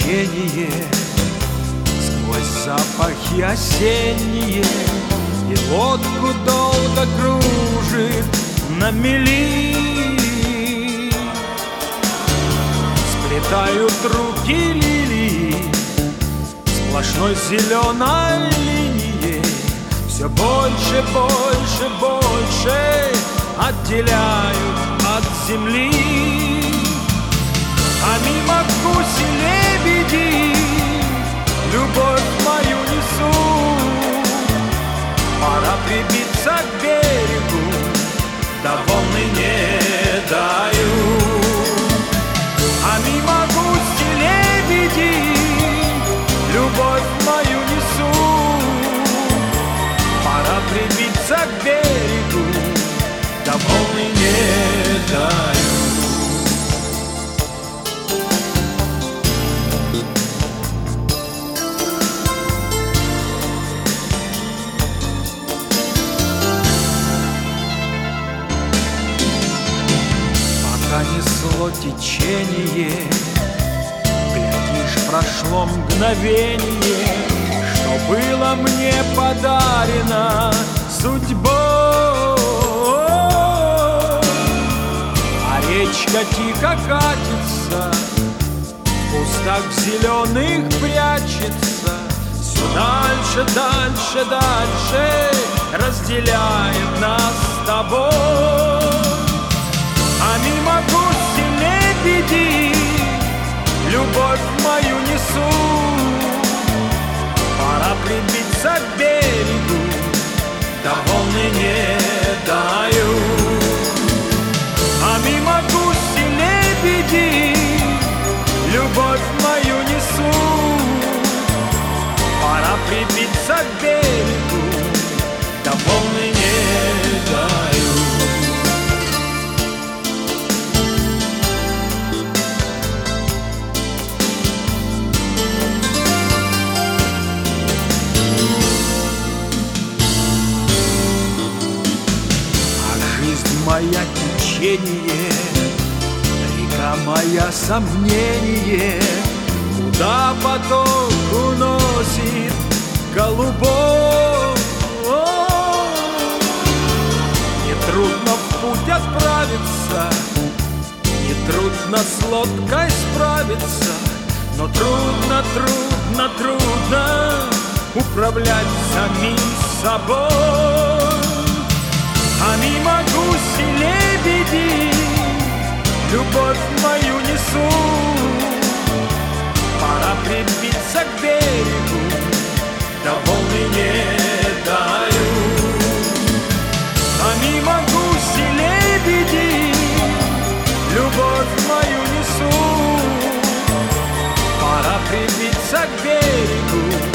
течение, сквозь запахи осенние, и лодку долго кружит на мели. Сплетают руки лилии сплошной зеленой линией, все больше, больше, больше отделяют от земли. А мимо гуси лебеди любовь мою несут. Пора прибиться к берегу, да волны не дают. А мимо гуси лебеди любовь мою несут. Пора прибиться к берегу, да волны не дают. Пока несло течение, глядишь, прошло мгновение, что было мне подарено судьбой. А речка тихо катится, в кустах зеленых прячется, все дальше, дальше, дальше разделяет нас с тобой. А мимо гуси лебеди любовь мою несут. Пора прибиться к берегу, да волны не дают. А мимо гуси лебеди любовь мою несут. Пора прибиться к берегу, да волны не дают. Моя течение, река моя сомнение, куда поток уносит голубой. Нетрудно в путь отправиться, нетрудно с лодкой справиться, но трудно, трудно, трудно управлять самим собой. А мимо гуси лебеди любовь мою несут. Пора прибиться к берегу, да волны не дают. А мимо гуси лебеди любовь мою несут. Пора прибиться к берегу,